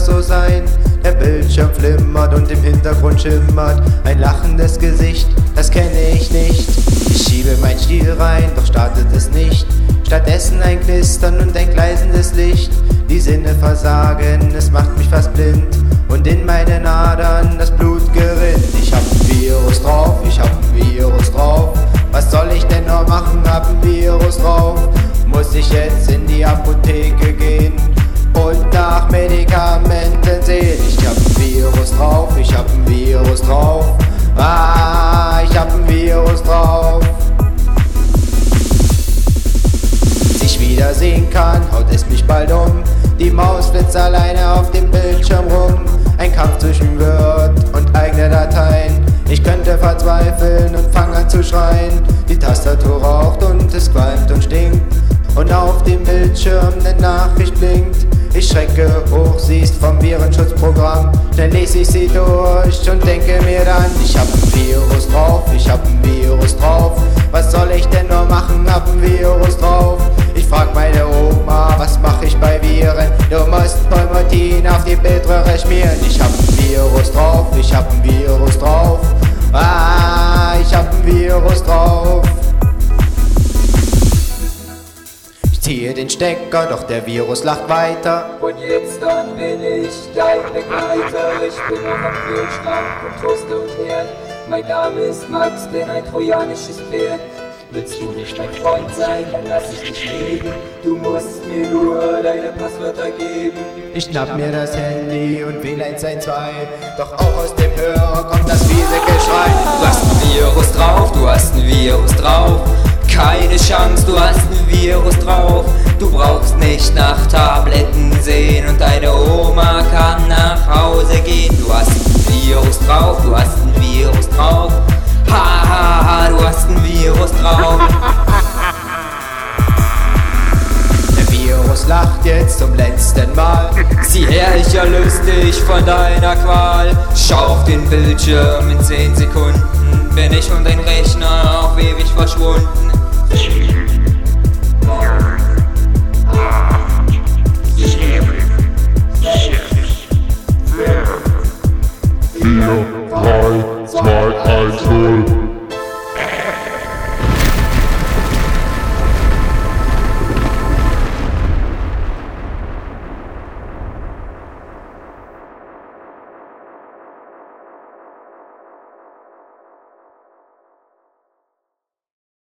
so sein. Der Bildschirm flimmert und im Hintergrund schimmert ein lachendes Gesicht, das kenne ich nicht. Ich schiebe mein Stiel rein, doch startet es nicht. Stattdessen ein Knistern und ein gleißendes Licht. Die Sinne versagen, es macht mich fast blind und in meinen Adern das Blut gerinnt. Ich hab ein Virus drauf, ich hab ein Virus drauf. Was soll ich denn noch machen, hab ein Virus drauf. Muss ich jetzt in die Apotheke gehen und nach Medikamenten sehen? Ich hab ein Virus drauf, ich hab ein Virus drauf. Ah, ich hab ein Virus drauf. Bis ich wiedersehen kann, haut es mich bald um. Die Maus flitzt alleine auf dem Bildschirm rum. Ein Kampf zwischen Word und eigene Dateien. Ich könnte verzweifeln und fang an zu schreien. Die Tastatur raucht und es qualmt und stinkt. Und auf dem Bildschirm eine Nachricht blinkt. Ich schrecke hoch, sie ist vom Virenschutzprogramm. Dann lese ich sie durch und denke mir dann, ich hab ein Virus drauf, ich hab ein Virus drauf. Was soll ich denn nur machen, hab ein Virus drauf. Ich frag meine Oma, was mach ich bei Viren? Du musst Pulmotin auf die Bildröhre schmieren. Ich hab ein Virus drauf, ich hab ein Virus drauf. Ah, ich hab ein Virus drauf. Ich ziehe den Stecker, doch der Virus lacht weiter. Und jetzt dann bin ich dein Begleiter. Ich bin noch am Kühlschrank und Toaster und Herd. Mein Name ist Max, bin ein trojanisches Pferd. Willst du nicht mein Freund sein, dann lass ich dich leben. Du musst mir nur deine Passwörter geben. Ich schnapp mir das Handy und wähle 112. Doch auch aus dem Hörer kommt das fiese Geschrei. Du hast ein Virus drauf, du hast ein Virus drauf. Keine Chance, du hast ein Virus drauf. Du brauchst nicht nach Tabletten sehen und deine Oma kann nach Hause gehen. Du hast ein Virus drauf, du hast ein Virus drauf. Ha ha ha, du hast ein Virus drauf. Der Virus lacht jetzt zum letzten Mal. Sieh her, ich erlöse dich von deiner Qual. Schau auf den Bildschirm, in 10 Sekunden bin ich und dein Rechner auf ewig verschwunden.